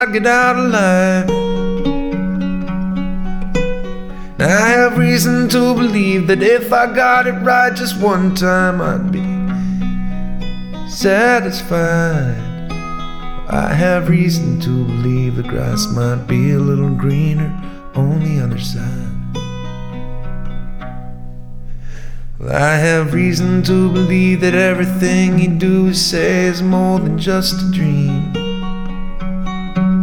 I'd get out alive. And I have reason to believe that if I got it right just one time, I'd be satisfied. I have reason to believe the grass might be a little greener on the other side. Well, I have reason to believe that everything you do say is more than just a dream.